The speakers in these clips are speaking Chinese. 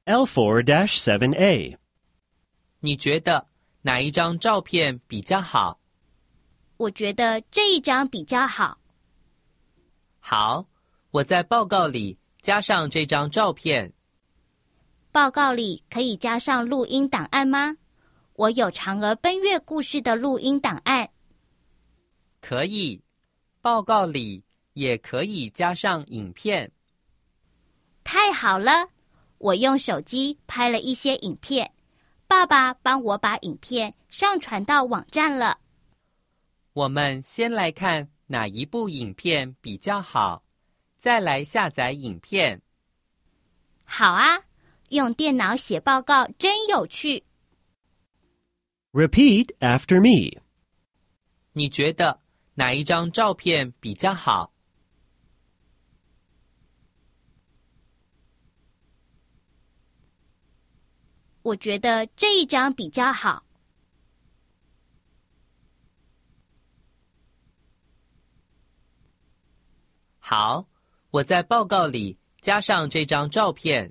L4-7A. 你觉得哪一张照片比较好？ 我觉得这一张比较好。 好，我在报告里加上这张照片。 报告里可以加上录音档案吗？我有嫦娥奔月故事的录音档案。 可以，报告里也可以加上影片。 太好了，我用手机拍了一些影片，爸爸帮我把影片上传到网站了。 我们先来看哪一部影片比较好，再来下载影片。 好啊，用电脑写报告真有趣。 Repeat after me. 你觉得哪一张照片比较好？ 我觉得这一张比较好。 好，我在报告里加上这张照片。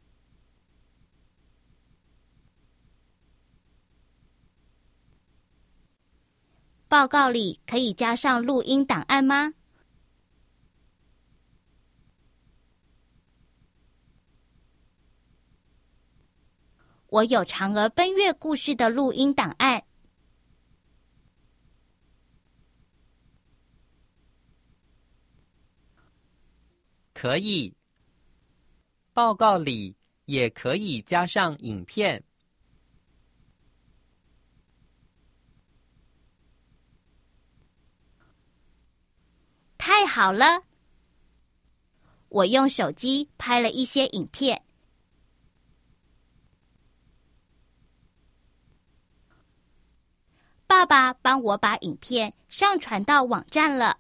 报告里可以加上录音档案吗？我有嫦娥奔月故事的录音档案。 可以，报告里也可以加上影片。 太好了，我用手机拍了一些影片。爸爸帮我把影片上传到网站了。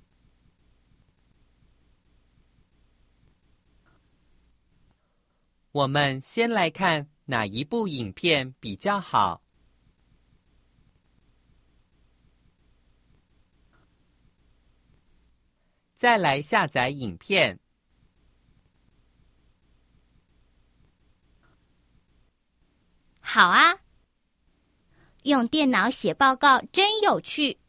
我们先来看哪一部影片比较好。再来下载影片。 好啊，用电脑写报告真有趣。